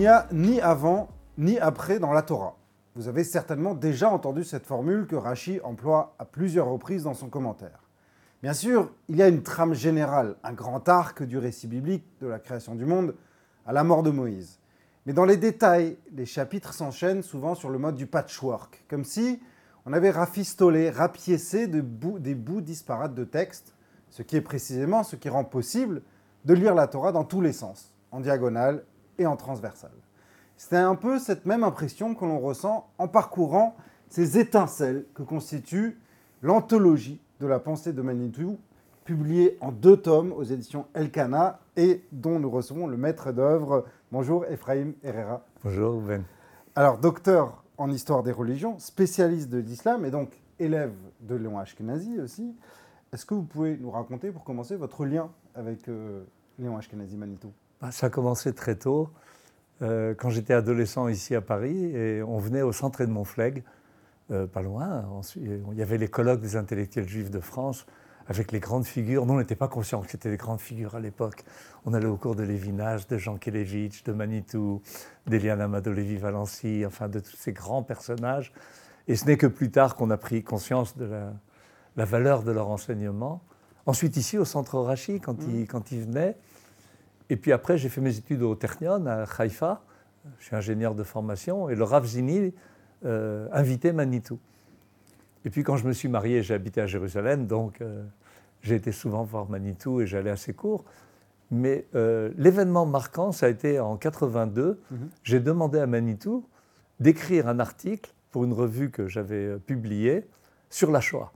n'y a ni avant ni après dans la Torah. Vous avez certainement déjà entendu cette formule que Rashi emploie à plusieurs reprises dans son commentaire. Bien sûr, il y a une trame générale, un grand arc du récit biblique de la création du monde à la mort de Moïse. Mais dans les détails, les chapitres s'enchaînent souvent sur le mode du patchwork, comme si on avait rafistolé, rapiécé des bouts disparates de texte, ce qui est précisément ce qui rend possible de lire la Torah dans tous les sens, en diagonale et en transversale. C'est un peu cette même impression que l'on ressent en parcourant ces étincelles que constitue l'anthologie de la pensée de Manitou, publiée en 2 tomes aux éditions Elkana et dont nous recevons le maître d'œuvre. Bonjour Ephraim Herrera. Bonjour Ben. Alors, docteur en histoire des religions, spécialiste de l'islam et donc élève de Léon Ashkenazi aussi, est-ce que vous pouvez nous raconter pour commencer votre lien avec Léon Ashkenazi Manitou? Ça a commencé très tôt, quand j'étais adolescent ici à Paris, et on venait au centre Edmond Flegg, pas loin. Ensuite, il y avait les colloques des intellectuels juifs de France, avec les grandes figures. Nous, on n'était pas conscients que c'était des grandes figures à l'époque. On allait au cours de Lévinas, de Jean Kelevitch, de Manitou, d'Eliana Madolevy-Valency, enfin de tous ces grands personnages. Et ce n'est que plus tard qu'on a pris conscience de la valeur de leur enseignement. Ensuite, ici, au centre Rashi, quand ils venaient. Et puis après, j'ai fait mes études au Technion, à Haïfa. Je suis ingénieur de formation. Et le Rav Zini invitait Manitou. Et puis quand je me suis marié, j'ai habité à Jérusalem, donc j'ai été souvent voir Manitou et j'allais à ses cours. Mais l'événement marquant, ça a été en 82. J'ai demandé à Manitou d'écrire un article pour une revue que j'avais publiée sur la Shoah.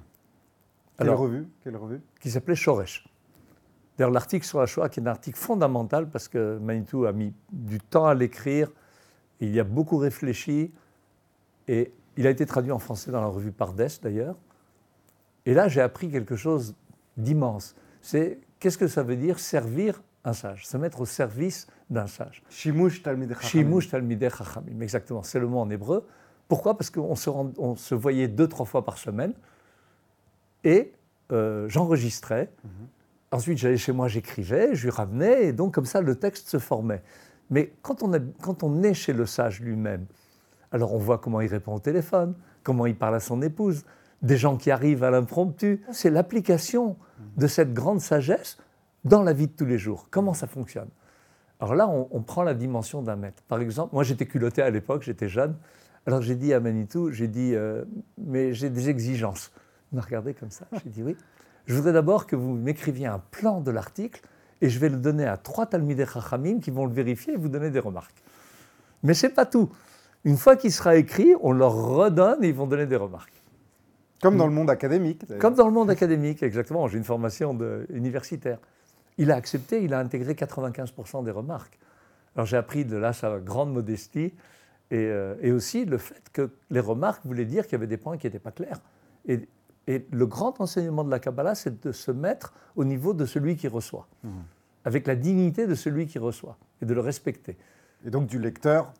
Quelle revue Qui s'appelait Shoresh. D'ailleurs, l'article sur la Shoah, qui est un article fondamental, parce que Manitou a mis du temps à l'écrire, il y a beaucoup réfléchi, et il a été traduit en français dans la revue Pardes, d'ailleurs. Et là, j'ai appris quelque chose d'immense. C'est qu'est-ce que ça veut dire servir un sage, se mettre au service d'un sage. Shimush Talmidei Chachamim. Shimush Talmidei Chachamim, exactement. C'est le mot en hébreu. Pourquoi ? Parce qu'on se voyait 2-3 fois par semaine, et j'enregistrais. Ensuite, j'allais chez moi, j'écrivais, je lui ramenais, et donc comme ça, le texte se formait. Mais quand on est chez le sage lui-même, alors on voit comment il répond au téléphone, comment il parle à son épouse, des gens qui arrivent à l'impromptu. C'est l'application de cette grande sagesse dans la vie de tous les jours. Comment ça fonctionne ? Alors là, on prend la dimension d'un maître. Par exemple, moi j'étais culotté à l'époque, j'étais jeune. Alors j'ai dit à Manitou, mais j'ai des exigences. Il m'a regardé comme ça, j'ai dit oui. Je voudrais d'abord que vous m'écriviez un plan de l'article et je vais le donner à 3 Talmidei Chachamim qui vont le vérifier et vous donner des remarques. Mais ce n'est pas tout. Une fois qu'il sera écrit, on leur redonne et ils vont donner des remarques. Comme dans le monde académique. Comme dans le monde académique, exactement. J'ai une formation universitaire. Il a accepté, il a intégré 95% des remarques. Alors j'ai appris de là sa grande modestie et aussi le fait que les remarques voulaient dire qu'il y avait des points qui n'étaient pas clairs. Et le grand enseignement de la Kabbalah, c'est de se mettre au niveau de celui qui reçoit, avec la dignité de celui qui reçoit, et de le respecter. Et donc du lecteur.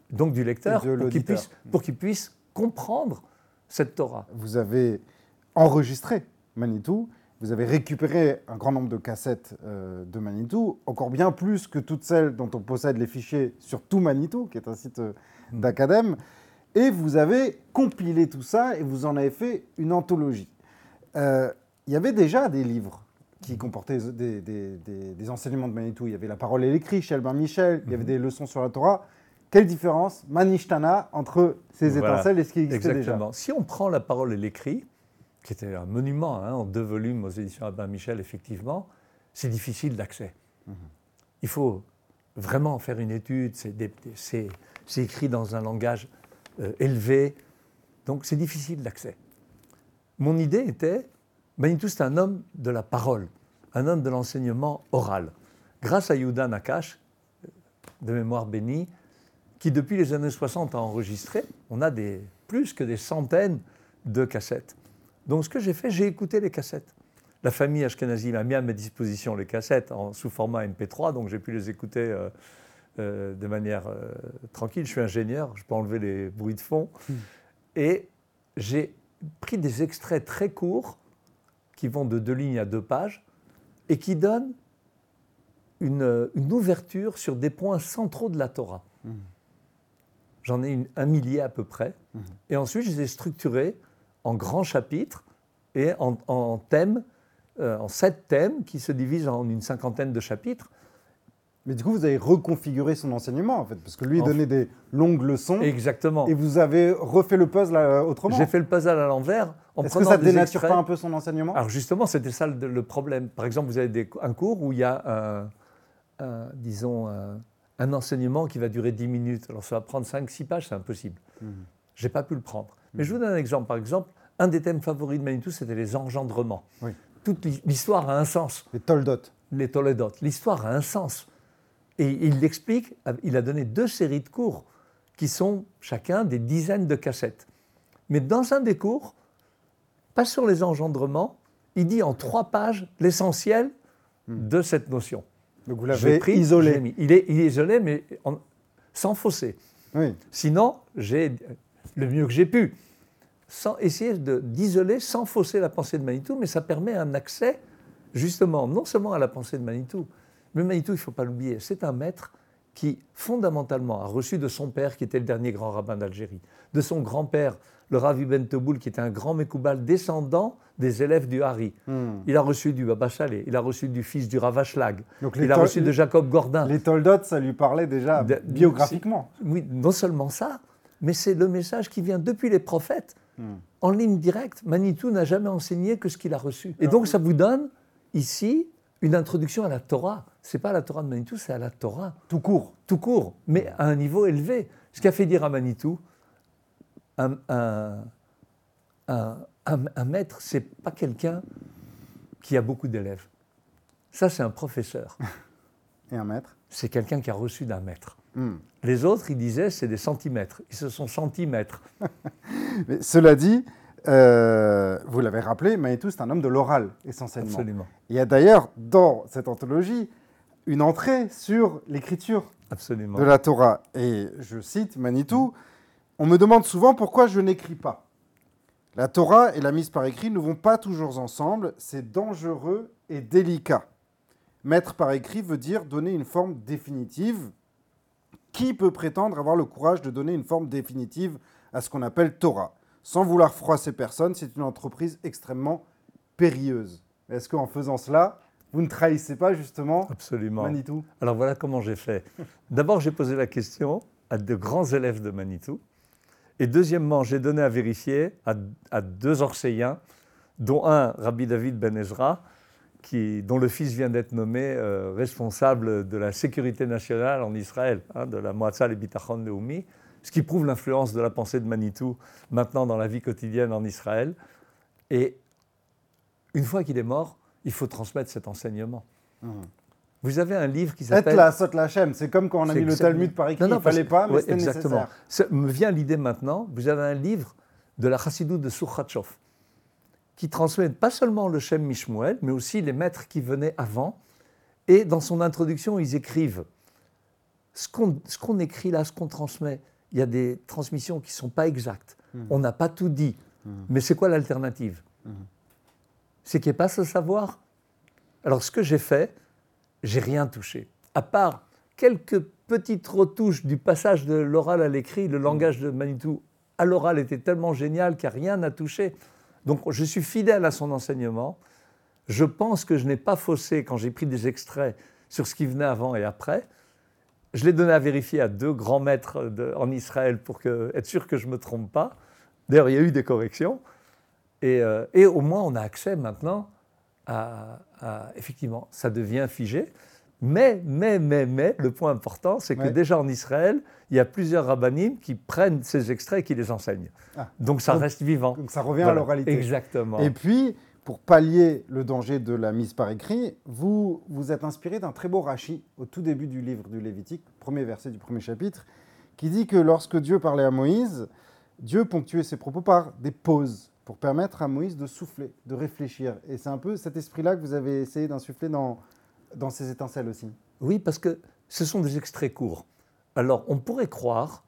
Pour qu'il puisse comprendre cette Torah. Vous avez enregistré Manitou, vous avez récupéré un grand nombre de cassettes de Manitou, encore bien plus que toutes celles dont on possède les fichiers sur tout Manitou, qui est un site d'Academ, et vous avez compilé tout ça et vous en avez fait une anthologie. Il y avait déjà des livres qui comportaient des enseignements de Manitou. Il y avait La parole et l'écrit chez Albin Michel, il y avait des leçons sur la Torah. Quelle différence, Manishtana, entre ces étincelles et ce qui existait exactement. déjà ? Si on prend La parole et l'écrit, qui était un monument en 2 volumes aux éditions Albin Michel, effectivement, c'est difficile d'accès. Il faut vraiment faire une étude, c'est écrit dans un langage élevé, donc c'est difficile d'accès. Mon idée était, Manitou c'est un homme de la parole, un homme de l'enseignement oral. Grâce à Yehuda Nakash, de mémoire bénie, qui depuis les années 60 a enregistré, on a plus que des centaines de cassettes. Donc ce que j'ai fait, j'ai écouté les cassettes. La famille Ashkenazi m'a mis à ma disposition les cassettes sous format MP3, donc j'ai pu les écouter de manière tranquille. Je suis ingénieur, je peux enlever les bruits de fond. Et j'ai pris des extraits très courts qui vont de 2 lignes à 2 pages et qui donnent une ouverture sur des points centraux de la Torah. J'en ai un millier à peu près. Et ensuite, je les ai structurés en grands chapitres et en thèmes, en 7 thèmes qui se divisent en une cinquantaine de chapitres. Mais du coup, vous avez reconfiguré son enseignement, en fait, parce que lui, il donnait des longues leçons. Exactement. Et vous avez refait le puzzle autrement. J'ai fait le puzzle à l'envers. Est-ce que ça ne dénature pas un peu son enseignement? Alors justement, c'était ça le problème. Par exemple, vous avez un cours où il y a un enseignement qui va durer 10 minutes. Alors ça va prendre 5-6 pages, c'est impossible. Je n'ai pas pu le prendre. Mais je vous donne un exemple. Par exemple, un des thèmes favoris de Manitou, c'était les engendrements. Oui. Toute l'histoire a un sens. Les Toldot. Les Toledot. L'histoire a un sens. Et il l'explique, il a donné 2 séries de cours qui sont chacun des dizaines de cassettes. Mais dans un des cours, pas sur les engendrements, il dit en 3 pages l'essentiel de cette notion. Donc vous l'avez isolé. Il est isolé, mais sans fausser. Oui. Sinon, j'ai le mieux que j'ai pu. Essayer d'isoler sans fausser la pensée de Manitou, mais ça permet un accès, justement, non seulement à la pensée de Manitou, mais Manitou, il ne faut pas l'oublier, c'est un maître qui, fondamentalement, a reçu de son père, qui était le dernier grand rabbin d'Algérie, de son grand-père, le Rav Ibn Teboul, qui était un grand Mekoubal, descendant des élèves du Hari. Il a reçu du Baba Shalé, il a reçu du fils du Rav Ashlag, il a reçu de Jacob Gordin. Les Toldot, ça lui parlait déjà biographiquement. Oui, non seulement ça, mais c'est le message qui vient depuis les prophètes, en ligne directe. Manitou n'a jamais enseigné que ce qu'il a reçu. Et donc ça vous donne, ici, une introduction à la Torah. Ce n'est pas la Torah de Manitou, c'est à la Torah. Tout court. Tout court, mais à un niveau élevé. Ce qui a fait dire à Manitou, un maître, ce n'est pas quelqu'un qui a beaucoup d'élèves. Ça, c'est un professeur. Et un maître? C'est quelqu'un qui a reçu d'un maître. Les autres, ils disaient, c'est des centimètres. Ils se sont sentis maîtres. Mais cela dit, vous l'avez rappelé, Manitou, c'est un homme de l'oral, essentiellement. Absolument. Il y a d'ailleurs, dans cette anthologie, une entrée sur l'écriture de la Torah. Et je cite Manitou, « On me demande souvent pourquoi je n'écris pas. La Torah et la mise par écrit ne vont pas toujours ensemble, c'est dangereux et délicat. Mettre par écrit veut dire donner une forme définitive. Qui peut prétendre avoir le courage de donner une forme définitive à ce qu'on appelle Torah? Sans vouloir froisser personne, c'est une entreprise extrêmement périlleuse. » Est-ce qu'en faisant cela, vous ne trahissez pas justement Manitou? Alors voilà comment j'ai fait. D'abord, j'ai posé la question à de grands élèves de Manitou. Et deuxièmement, j'ai donné à vérifier à 2 Orsayens, dont un, Rabbi David Ben Ezra, dont le fils vient d'être nommé responsable de la sécurité nationale en Israël, de la Moatza Lebitachon Leumi, ce qui prouve l'influence de la pensée de Manitou maintenant dans la vie quotidienne en Israël. Et une fois qu'il est mort, il faut transmettre cet enseignement. Vous avez un livre qui s'appelle... la Sot Lachem, c'est comme quand on a mis le Talmud par écrit, il ne fallait pas, mais c'était nécessaire. Ça me vient l'idée maintenant, vous avez un livre de la Chassidoute de Soukhatchov, qui transmet pas seulement le Shem Mishmuel, mais aussi les maîtres qui venaient avant. Et dans son introduction, ils écrivent ce qu'on écrit là, ce qu'on transmet. Il y a des transmissions qui ne sont pas exactes. On n'a pas tout dit. Mais c'est quoi l'alternative? C'est qu'il n'y ait pas ce savoir. Alors ce que j'ai fait, j'ai rien touché. À part quelques petites retouches du passage de l'oral à l'écrit, le langage de Manitou à l'oral était tellement génial qu'il n'y a rien à toucher. Donc je suis fidèle à son enseignement. Je pense que je n'ai pas faussé quand j'ai pris des extraits sur ce qui venait avant et après. Je l'ai donné à vérifier à 2 grands maîtres en Israël pour être sûr que je ne me trompe pas. D'ailleurs, il y a eu des corrections. Et au moins, on a accès maintenant à effectivement, ça devient figé. Mais, le point important, c'est que déjà en Israël, il y a plusieurs rabbinim qui prennent ces extraits et qui les enseignent. Donc ça reste vivant. Donc ça revient à l'oralité. Exactement. Et puis, pour pallier le danger de la mise par écrit, vous êtes inspiré d'un très beau Rashi au tout début du livre du Lévitique, premier verset du premier chapitre, qui dit que lorsque Dieu parlait à Moïse, Dieu ponctuait ses propos par des pauses pour permettre à Moïse de souffler, de réfléchir. Et c'est un peu cet esprit-là que vous avez essayé d'insuffler dans ces étincelles aussi. Oui, parce que ce sont des extraits courts. Alors, on pourrait croire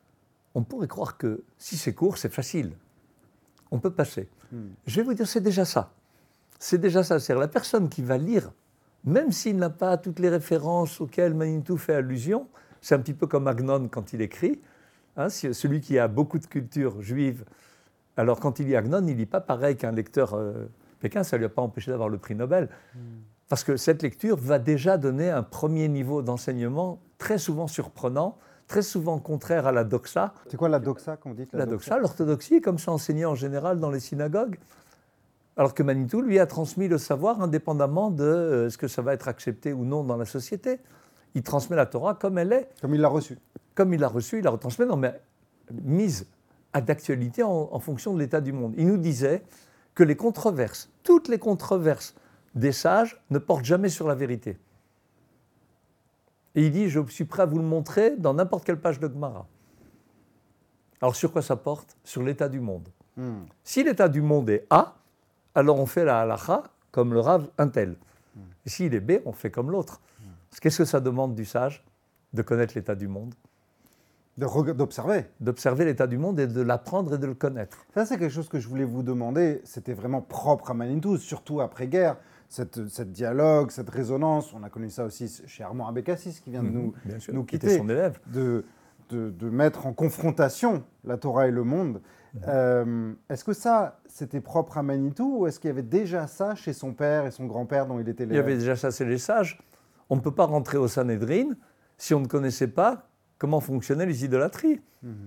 que si c'est court, c'est facile. On peut passer. Je vais vous dire, c'est déjà ça. C'est déjà ça. C'est-à-dire la personne qui va lire, même s'il n'a pas toutes les références auxquelles Manitou fait allusion, C'est un petit peu comme Agnon quand il écrit. Hein, celui qui a beaucoup de culture juive, alors quand il lit Agnon, il ne lit pas pareil qu'un lecteur Pékin, ça ne lui a pas empêché d'avoir le prix Nobel. Parce que cette lecture va déjà donner un premier niveau d'enseignement très souvent surprenant, très souvent contraire à la doxa. C'est quoi la doxa qu'on dit? La doxa, l'orthodoxie, comme c'est enseigné en général dans les synagogues. Alors que Manitou, lui, a transmis le savoir indépendamment de ce que ça va être accepté ou non dans la société. Il transmet la Torah comme elle est. Comme il l'a reçue. Comme il l'a reçue, il la retransmet, non, mais mise à d'actualité en fonction de l'état du monde. Il nous disait que les controverses, toutes les controverses des sages ne portent jamais sur la vérité. Et il dit, je suis prêt à vous le montrer dans n'importe quelle page de Gemara. Alors sur quoi ça porte? Sur l'état du monde. Si l'état du monde est A, alors on fait la halakha comme le Rav un tel. Et s'il est B, on fait comme l'autre. Qu'est-ce que ça demande du sage? De connaître l'état du monde. D'observer. D'observer l'état du monde et de l'apprendre et de le connaître. Ça, c'est quelque chose que je voulais vous demander. C'était vraiment propre à Manitou, surtout après-guerre. Cette dialogue, cette résonance. On a connu ça aussi chez Armand Abécassis, qui vient de nous quitter. Était son élève. De mettre en confrontation la Torah et le monde. Est-ce que ça, c'était propre à Manitou ou est-ce qu'il y avait déjà ça chez son père et son grand-père dont il était l'élève? Il y avait déjà ça chez les sages. On ne peut pas rentrer au Sanhédrin si on ne connaissait pas comment fonctionnaient les idolâtries.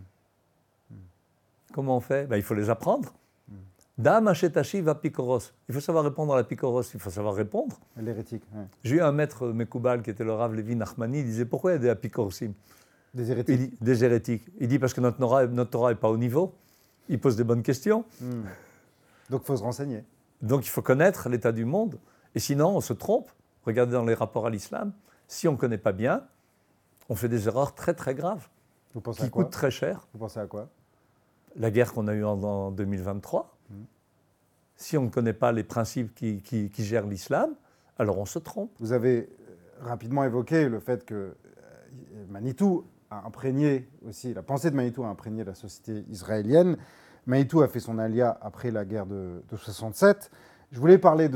Comment on fait? Il faut les apprendre. Dam Hachetashi va Pikoros. Il faut savoir répondre à la Pikoros, il faut savoir répondre. L'hérétique. Ouais. J'ai eu un maître Mekoubal qui était le Rav Levi Nachmani, il disait pourquoi il y a des Apikorosim? Des hérétiques. Il dit, des hérétiques. Il dit parce que notre Torah n'est pas au niveau. Il pose des bonnes questions. Donc il faut se renseigner. Donc il faut connaître l'état du monde. Et sinon, on se trompe. Regardez dans les rapports à l'islam. Si on ne connaît pas bien, on fait des erreurs très très graves. Vous pensez qui à quoi? coûtent très cher. Vous pensez à quoi? La guerre qu'on a eue en 2023. Si on ne connaît pas les principes qui gèrent l'islam, alors on se trompe. Vous avez rapidement évoqué le fait que Manitou a imprégné aussi, la pensée de Manitou a imprégné la société israélienne. Manitou a fait son alia après la guerre de 67. Je voulais parler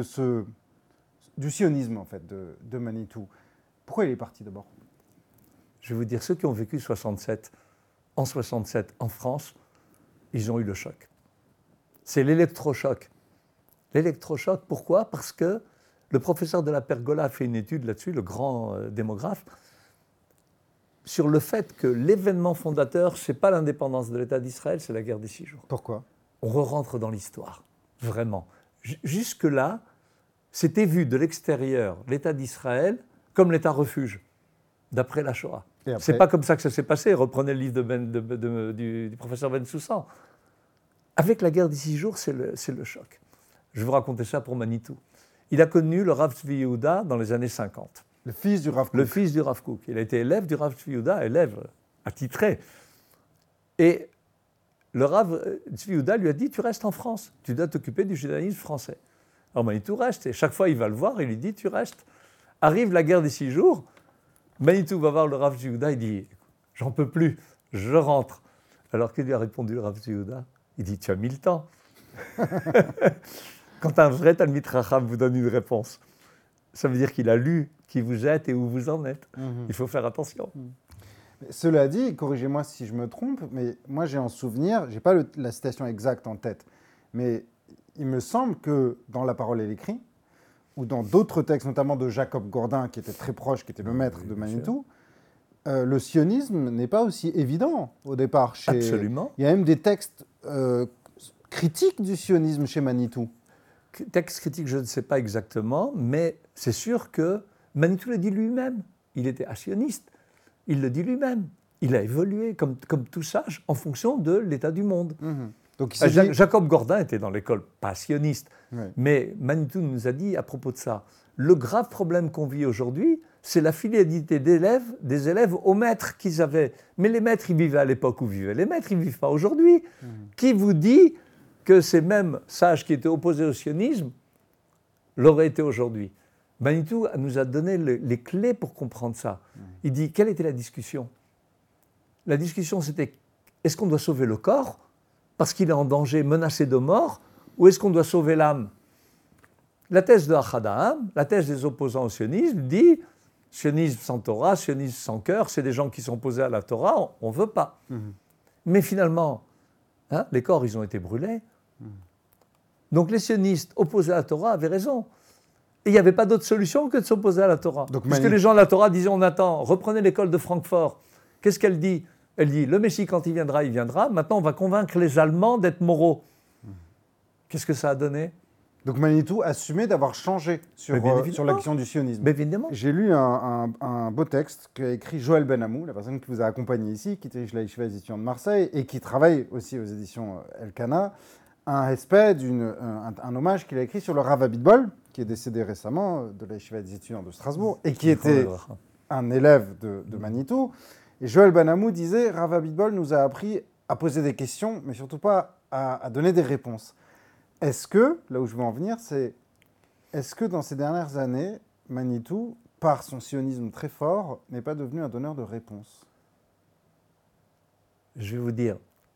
du sionisme en fait de Manitou. Pourquoi il est parti d'abord? Je vais vous dire, ceux qui ont vécu en 67 en France, ils ont eu le choc. C'est l'électrochoc. L'électrochoc, pourquoi? Parce que le professeur de la Pergola a fait une étude là-dessus, le grand démographe, sur le fait que l'événement fondateur, ce n'est pas l'indépendance de l'État d'Israël, c'est la guerre des 6 jours. Pourquoi? On re-rentre dans l'histoire, vraiment. Jusque-là, c'était vu de l'extérieur, l'État d'Israël, comme l'État refuge, d'après la Shoah. Ce n'est pas comme ça que ça s'est passé. Reprenez le livre du professeur Ben Soussan. Avec la guerre des 6 jours, c'est le choc. Je vais vous raconter ça pour Manitou. Il a connu le Rav Tzvi Yehuda dans les années 50. Le fils du Rav Kook. Le fils du Rav Kook. Il a été élève du Rav Tzvi Yehuda, élève attitré. Et le Rav Tzvi Yehuda lui a dit, tu restes en France, tu dois t'occuper du judaïsme français. Alors Manitou reste, et chaque fois il va le voir, il lui dit, tu restes. Arrive la guerre des 6 jours, Manitou va voir le Rav Tzvi Yehuda, il dit, j'en peux plus, je rentre. Alors qu'il lui a répondu le Rav Tzvi Yehuda? Il dit, tu as mis le temps. Quand un vrai Talmid Chacham vous donne une réponse, ça veut dire qu'il a lu qui vous êtes et où vous en êtes. Il faut faire attention. Cela dit, corrigez-moi si je me trompe, mais moi j'ai en souvenir, je n'ai pas la citation exacte en tête, mais il me semble que dans La Parole et l'Écrit, ou dans d'autres textes, notamment de Jacob Gordin, qui était très proche, qui était le maître de Manitou, le sionisme n'est pas aussi évident au départ. Absolument. Il y a même des textes critiques du sionisme chez Manitou. Texte critique, je ne sais pas exactement, mais c'est sûr que Manitou le dit lui-même. Il était sioniste. Il le dit lui-même. Il a évolué comme tout sage en fonction de l'état du monde. Donc, Jacob Gordin était dans l'école pas sioniste, mais Manitou nous a dit à propos de ça, le grave problème qu'on vit aujourd'hui, c'est la fidélité des élèves aux maîtres qu'ils avaient. Mais les maîtres, ils vivaient à l'époque où vivaient les maîtres, ils ne vivent pas aujourd'hui. Qui vous dit que ces mêmes sages qui étaient opposés au sionisme l'auraient été aujourd'hui? Manitou nous a donné les clés pour comprendre ça. Il dit, quelle était la discussion? La discussion, c'était, est-ce qu'on doit sauver le corps parce qu'il est en danger, menacé de mort, ou est-ce qu'on doit sauver l'âme? La thèse de Achad Ha'am, la thèse des opposants au sionisme, dit, Sionisme sans Torah, sionisme sans cœur, c'est des gens qui sont opposés à la Torah, on ne veut pas. Mais finalement, les corps, ils ont été brûlés. Donc les sionistes opposés à la Torah avaient raison. Et il n'y avait pas d'autre solution que de s'opposer à la Torah. Puisque les gens de la Torah disaient, on attend, reprenez l'école de Francfort. Qu'est-ce qu'elle dit ? Elle dit, le Messie, quand il viendra, il viendra. Maintenant, on va convaincre les Allemands d'être moraux. Qu'est-ce que ça a donné ? Donc Manitou assumait d'avoir changé sur la question du sionisme. Mais évidemment. J'ai lu un beau texte qu'a écrit Joël Benamou, la personne qui vous a accompagné ici, qui dirige la Yeshiva des étudiants de Marseille et qui travaille aussi aux éditions Elkana, un respect, un hommage qu'il a écrit sur le Rav Abitbol, qui est décédé récemment de la Yeshiva des étudiants de Strasbourg et qui était un élève de Manitou. Et Joël Benamou disait, Rav Abitbol nous a appris à poser des questions, mais surtout pas à donner des réponses. Est-ce que, là où je veux en venir, est-ce que dans ces dernières années, Manitou, par son sionisme très fort, n'est pas devenu un donneur de réponses ? Je vais vous dire,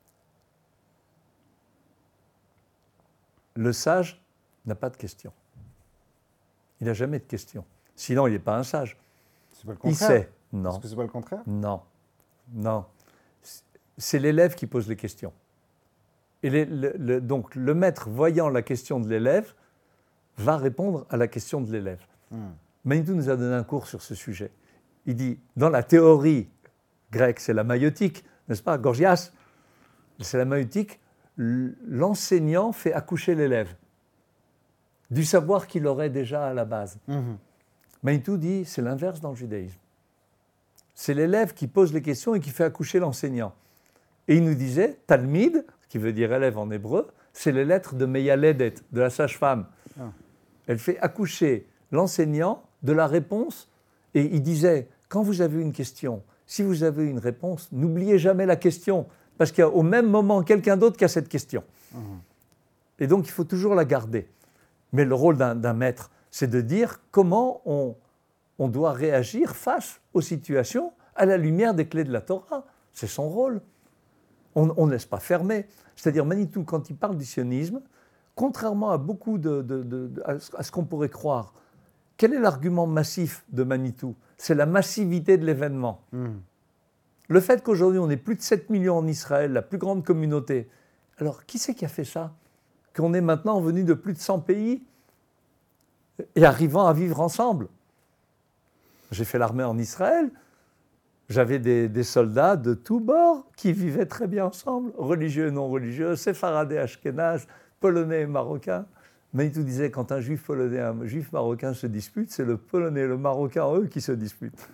le sage n'a pas de questions. Il n'a jamais de questions. Sinon, il n'est pas un sage. C'est pas le contraire. Il sait. Non. Est-ce que c'est pas le contraire ? Non. Non. C'est l'élève qui pose les questions. Et donc, le maître, voyant la question de l'élève, va répondre à la question de l'élève. Manitou nous a donné un cours sur ce sujet. Il dit, dans la théorie grecque, c'est la maïotique, n'est-ce pas, Gorgias, c'est la maïotique, l'enseignant fait accoucher l'élève du savoir qu'il aurait déjà à la base. Manitou dit, c'est l'inverse dans le judaïsme. C'est l'élève qui pose les questions et qui fait accoucher l'enseignant. Et il nous disait, Talmid, qui veut dire élève en hébreu, c'est les lettres de Meyaledet, de la sage-femme. Elle fait accoucher l'enseignant de la réponse. Et il disait, quand vous avez une question, si vous avez une réponse, n'oubliez jamais la question, parce qu'il y a au même moment quelqu'un d'autre qui a cette question. Et donc, il faut toujours la garder. Mais le rôle d'un maître, c'est de dire comment on doit réagir face aux situations à la lumière des clés de la Torah. C'est son rôle. On ne laisse pas fermer. C'est-à-dire, Manitou, quand il parle du sionisme, contrairement à beaucoup à ce qu'on pourrait croire, quel est l'argument massif de Manitou ? C'est la massivité de l'événement. Le fait qu'aujourd'hui, on ait plus de 7 millions en Israël, la plus grande communauté. Alors, qui c'est qui a fait ça ? Qu'on est maintenant venu de plus de 100 pays et arrivant à vivre ensemble. J'ai fait l'armée en Israël. J'avais des soldats de tous bords qui vivaient très bien ensemble, religieux et non religieux, séfaradais, ashkénazes, polonais et marocains. Manitou disait, quand un juif polonais et un juif marocain se disputent, c'est le polonais et le marocain, eux, qui se disputent.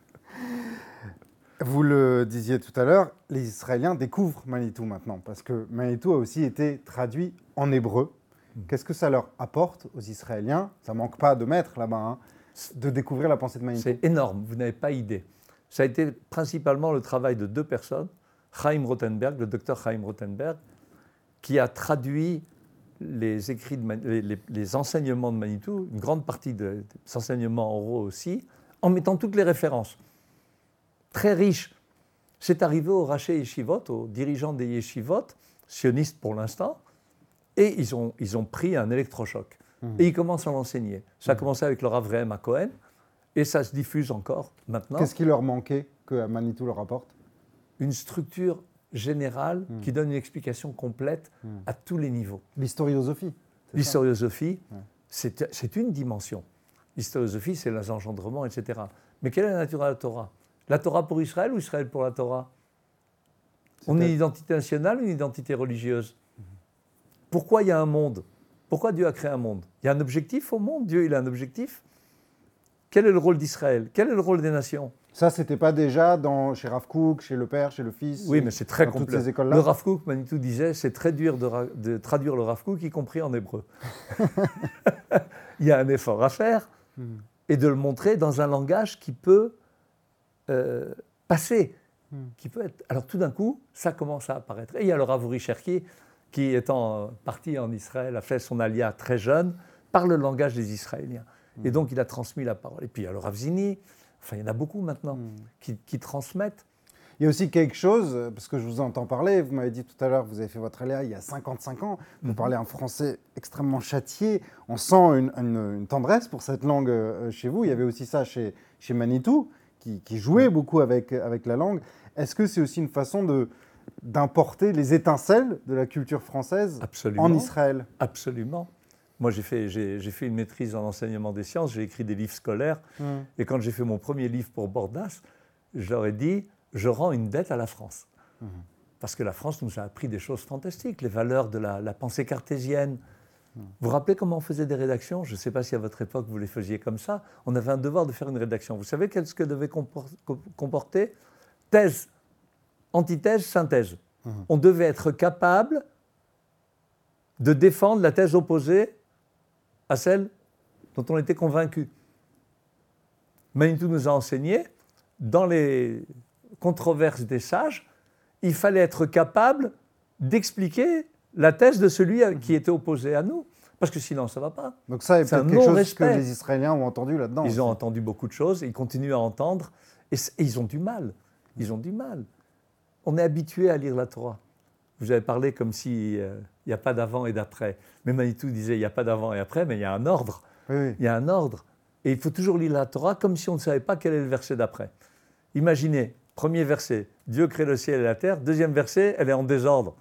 Vous le disiez tout à l'heure, les Israéliens découvrent Manitou maintenant, parce que Manitou a aussi été traduit en hébreu. Qu'est-ce que ça leur apporte aux Israéliens ? Ça ne manque pas de maîtres là-bas, de découvrir la pensée de Manitou. C'est énorme, vous n'avez pas idée. Ça a été principalement le travail de 2 personnes, Chaim Rothenberg, le docteur Chaim Rothenberg, qui a traduit les écrits les enseignements de Manitou, une grande partie des enseignements oraux aussi, en mettant toutes les références. Très riche. C'est arrivé aux Raché Yeshivot, aux dirigeants des Yeshivot, sionistes pour l'instant, et ils ont pris un électrochoc. Et ils commencent à l'enseigner. Ça a commencé avec le Rav Rehem à Cohen, et ça se diffuse encore maintenant. Qu'est-ce qui leur manquait que Manitou leur apporte ? Une structure générale qui donne une explication complète à tous les niveaux. L'historiosophie. L'historiosophie, c'est une dimension. L'historiosophie, c'est les engendrements, etc. Mais quelle est la nature de la Torah ? La Torah pour Israël ou Israël pour la Torah ? On est une identité nationale ou une identité religieuse ? Pourquoi il y a un monde ? Pourquoi Dieu a créé un monde ? Il y a un objectif au monde ? Dieu, il a un objectif ? Quel est le rôle d'Israël ? Quel est le rôle des nations ? Ça, c'était pas déjà chez Rav Kook, chez le Père, chez le Fils ? Oui, mais c'est très complet. Toutes ces écoles-là. Le Rav Kook, Manitou disait, c'est très dur de traduire le Rav Kook, y compris en hébreu. Il y a un effort à faire et de le montrer dans un langage qui peut passer, qui peut être... Alors tout d'un coup, ça commence à apparaître. Et il y a le Rav Uri Cherki, qui étant parti en Israël, a fait son alia très jeune, par le langage des Israéliens. Et donc il a transmis la parole. Et puis il y a le Rav Zini, enfin il y en a beaucoup maintenant, qui transmettent. Il y a aussi quelque chose, parce que je vous entends parler, vous m'avez dit tout à l'heure que vous avez fait votre aléa il y a 55 ans, vous parlez un français extrêmement châtié, on sent une tendresse pour cette langue chez vous. Il y avait aussi ça chez Manitou, qui jouait beaucoup avec la langue. Est-ce que c'est aussi une façon d'importer les étincelles de la culture française en Israël? Absolument. Moi, j'ai fait une maîtrise en enseignement des sciences, j'ai écrit des livres scolaires, et quand j'ai fait mon premier livre pour Bordas, je leur ai dit, je rends une dette à la France. Parce que la France nous a appris des choses fantastiques, les valeurs de la pensée cartésienne. Vous vous rappelez comment on faisait des rédactions? Je ne sais pas si à votre époque vous les faisiez comme ça. On avait un devoir de faire une rédaction. Vous savez qu'est-ce que devait comporter? Thèse, antithèse, synthèse. On devait être capable de défendre la thèse opposée à celle dont on était convaincu. Manitou nous a enseigné, dans les controverses des sages, il fallait être capable d'expliquer la thèse de celui qui était opposé à nous. Parce que sinon, ça ne va pas. Donc ça, c'est quelque chose que les Israéliens ont entendu là-dedans. Ils ont entendu beaucoup de choses, ils continuent à entendre, et ils ont du mal. Ils ont du mal. On est habitué à lire la Torah. Vous avez parlé comme s'il n'y a pas d'avant et d'après. Mais Manitou disait, il n'y a pas d'avant et après, mais il y a un ordre. Oui. Il y a un ordre. Et il faut toujours lire la Torah comme si on ne savait pas quel est le verset d'après. Imaginez, premier verset, Dieu crée le ciel et la terre. Deuxième verset, elle est en désordre.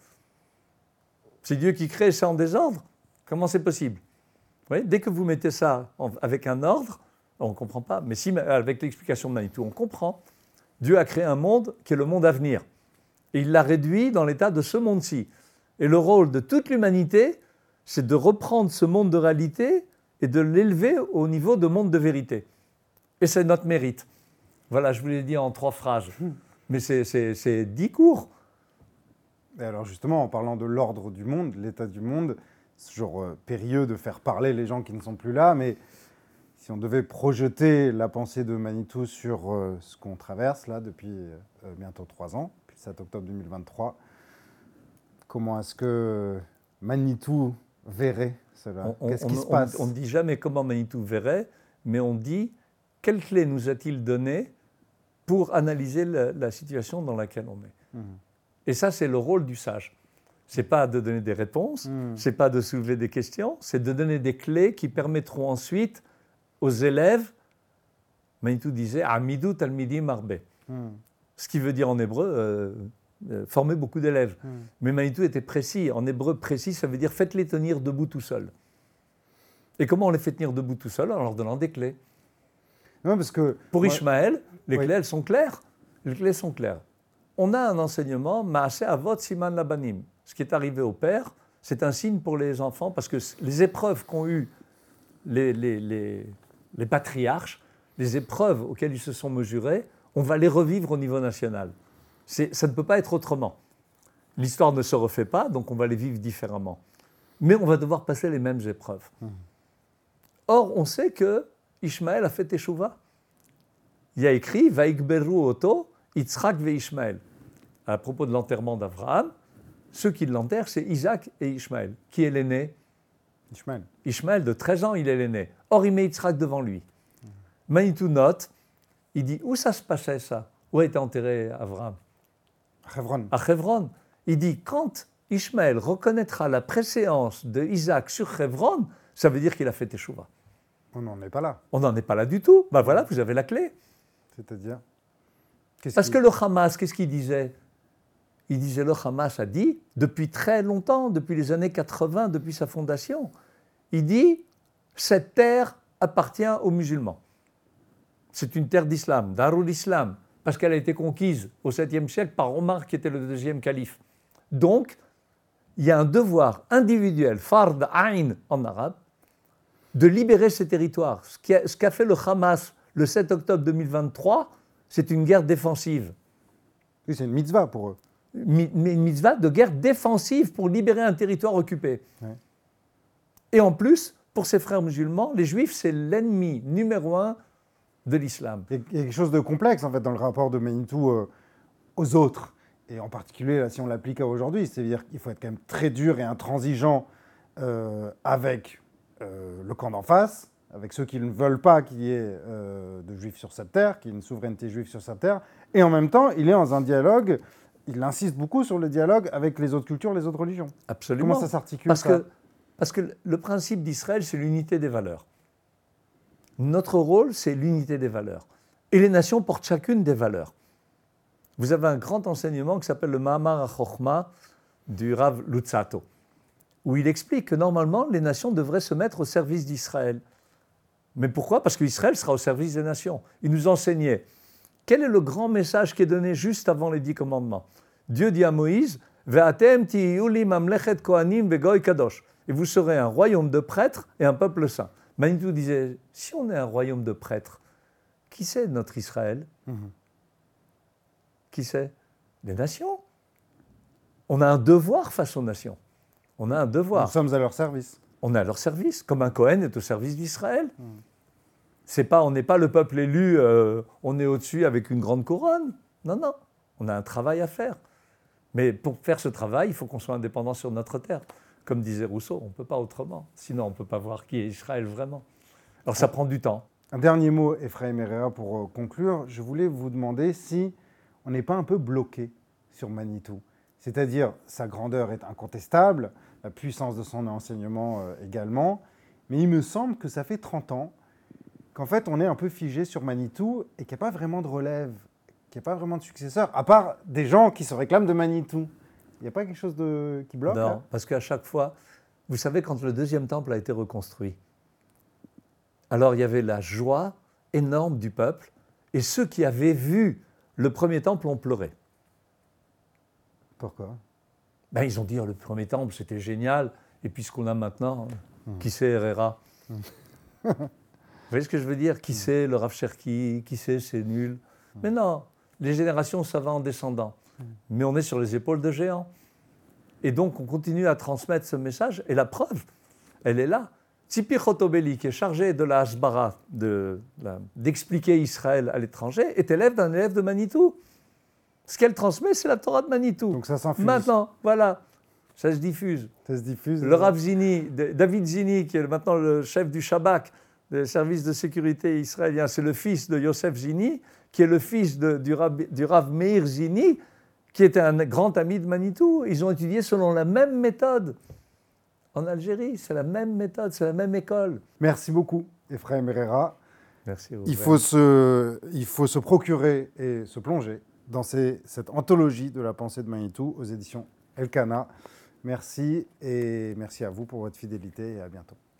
C'est Dieu qui crée, c'est en désordre. Comment c'est possible? Vous voyez, dès que vous mettez ça avec un ordre, on ne comprend pas. Mais si, avec l'explication de Manitou, on comprend. Dieu a créé un monde qui est le monde à venir. Et il l'a réduit dans l'état de ce monde-ci. Et le rôle de toute l'humanité, c'est de reprendre ce monde de réalité et de l'élever au niveau de monde de vérité. Et c'est notre mérite. Voilà, je vous l'ai dit en 3 phrases. Mais c'est 10 cours. Et alors justement, en parlant de l'ordre du monde, l'état du monde, c'est toujours périlleux de faire parler les gens qui ne sont plus là, mais si on devait projeter la pensée de Manitou sur ce qu'on traverse là depuis bientôt 3 ans, depuis le 7 octobre 2023, comment est-ce que Manitou verrait cela? Qu'est-ce qui se passe? On ne dit jamais comment Manitou verrait, mais on dit quelle clé nous a-t-il donné pour analyser la situation dans laquelle on est. Et ça, c'est le rôle du sage. Ce n'est pas de donner des réponses, ce n'est pas de soulever des questions, c'est de donner des clés qui permettront ensuite aux élèves, Manitou disait « Amidou talmidim arbe », ce qui veut dire en hébreu former beaucoup d'élèves. Mais Manitou était précis. En hébreu, précis, ça veut dire « faites-les tenir debout tout seuls ». Et comment on les fait tenir debout tout seuls? En leur donnant des clés. Non, parce que pour Ishmaël, les clés, elles sont claires. Les clés sont claires. On a un enseignement, Maaseh Avot Siman Labanim. Ce qui est arrivé au père, c'est un signe pour les enfants, parce que les épreuves qu'ont eues les patriarches, les épreuves auxquelles ils se sont mesurés, on va les revivre au niveau national. Ça ne peut pas être autrement. L'histoire ne se refait pas, donc on va les vivre différemment. Mais on va devoir passer les mêmes épreuves. Or, on sait que Ishmaël a fait Teshuvah. Il y a écrit « Vaikberu oto, Yitzhak ve Ishmaël ». À propos de l'enterrement d'Abraham, ceux qui l'enterrent, c'est Isaac et Ishmaël. Qui est l'aîné? Ishmaël. Ishmaël, de 13 ans, il est l'aîné. Or, il met Yitzhak devant lui. Manitou note, il dit, où ça se passait ça? Où a été enterré Abraham? À Hebron. Il dit, quand Ishmaël reconnaîtra la préséance de Isaac sur Hebron, ça veut dire qu'il a fait Teshuvah. On n'en est pas là. On n'en est pas là du tout. Ben voilà, vous avez la clé. C'est-à-dire Parce que le Hamas, qu'est-ce qu'il disait? Il disait, le Hamas a dit, depuis très longtemps, depuis les années 80, depuis sa fondation, il dit, cette terre appartient aux musulmans. C'est une terre d'islam, Darul Islam, parce qu'elle a été conquise au 7e siècle par Omar, qui était le 2e calife. Donc, il y a un devoir individuel, fard ayn en arabe, de libérer ces territoires. Ce qu'a fait le Hamas le 7 octobre 2023, c'est une guerre défensive. Oui, c'est une mitzvah pour eux. Une mitzvah de guerre défensive pour libérer un territoire occupé. Ouais. Et en plus, pour ces frères musulmans, les juifs, c'est l'ennemi numéro 1 de l'islam. Il y a quelque chose de complexe, en fait, dans le rapport de Manitou aux autres. Et en particulier, là, si on l'applique à aujourd'hui, c'est-à-dire qu'il faut être quand même très dur et intransigeant avec le camp d'en face, avec ceux qui ne veulent pas qu'il y ait de juifs sur cette terre, qu'il y ait une souveraineté juive sur cette terre, et en même temps, il est dans un dialogue, il insiste beaucoup sur le dialogue avec les autres cultures, les autres religions. Absolument. Comment ça s'articule Parce que le principe d'Israël, c'est l'unité des valeurs. Notre rôle, c'est l'unité des valeurs. Et les nations portent chacune des valeurs. Vous avez un grand enseignement qui s'appelle le Mahamar HaChochma du Rav Luzzatto, où il explique que normalement, les nations devraient se mettre au service d'Israël. Mais pourquoi ? Parce qu'Israël sera au service des nations. Il nous enseignait quel est le grand message qui est donné juste avant les 10 commandements. Dieu dit à Moïse « Ve'atem tihiyu li mamlechet kohanim vegoy kadosh » et vous serez un royaume de prêtres et un peuple saint. Manitou disait « Si on est un royaume de prêtres, qui c'est notre Israël ? Qui c'est ? Les nations. On a un devoir face aux nations. On a un devoir. Nous sommes à leur service. On est à leur service, comme un Cohen est au service d'Israël. On n'est pas le peuple élu, on est au-dessus avec une grande couronne. Non, non, on a un travail à faire. Mais pour faire ce travail, il faut qu'on soit indépendant sur notre terre. Comme disait Rousseau, on ne peut pas autrement. Sinon, on ne peut pas voir qui est Israël vraiment. Alors ça prend du temps. Un dernier mot, Ephraim Herrera, pour conclure. Je voulais vous demander si on n'est pas un peu bloqué sur Manitou. C'est-à-dire, sa grandeur est incontestable, la puissance de son enseignement également. Mais il me semble que ça fait 30 ans qu'en fait, on est un peu figé sur Manitou et qu'il n'y a pas vraiment de relève, qu'il n'y a pas vraiment de successeur, à part des gens qui se réclament de Manitou. Il n'y a pas quelque chose qui bloque ? Non, là parce qu'à chaque fois, vous savez, quand le deuxième temple a été reconstruit, alors il y avait la joie énorme du peuple, et ceux qui avaient vu le premier temple ont pleuré. Pourquoi ? Ils ont dit le premier temple c'était génial, et puis ce qu'on a maintenant, qui c'est Herrera Vous voyez ce que je veux dire ? Qui c'est le Rav Cherki ? Qui c'est nul ? Mais non, les générations ça va en descendant. Mais on est sur les épaules de géants. Et donc on continue à transmettre ce message, et la preuve, elle est là. Tzipi Chotobeli, qui est chargé de la Hasbara, d'expliquer Israël à l'étranger, est élève d'un élève de Manitou. Ce qu'elle transmet, c'est la Torah de Manitou. Donc ça s'infuse. Maintenant, voilà, ça se diffuse. Ça se diffuse. Le Rav Zini, David Zini, qui est maintenant le chef du Shabak, le service de sécurité israélien, c'est le fils de Yosef Zini, qui est le fils du Rav Meir Zini, qui était un grand ami de Manitou. Ils ont étudié selon la même méthode. En Algérie, c'est la même méthode, c'est la même école. Merci beaucoup, Ephraim Herrera. Merci. Il faut se procurer et se plonger dans cette anthologie de la pensée de Manitou aux éditions Elkana. Merci et merci à vous pour votre fidélité et à bientôt.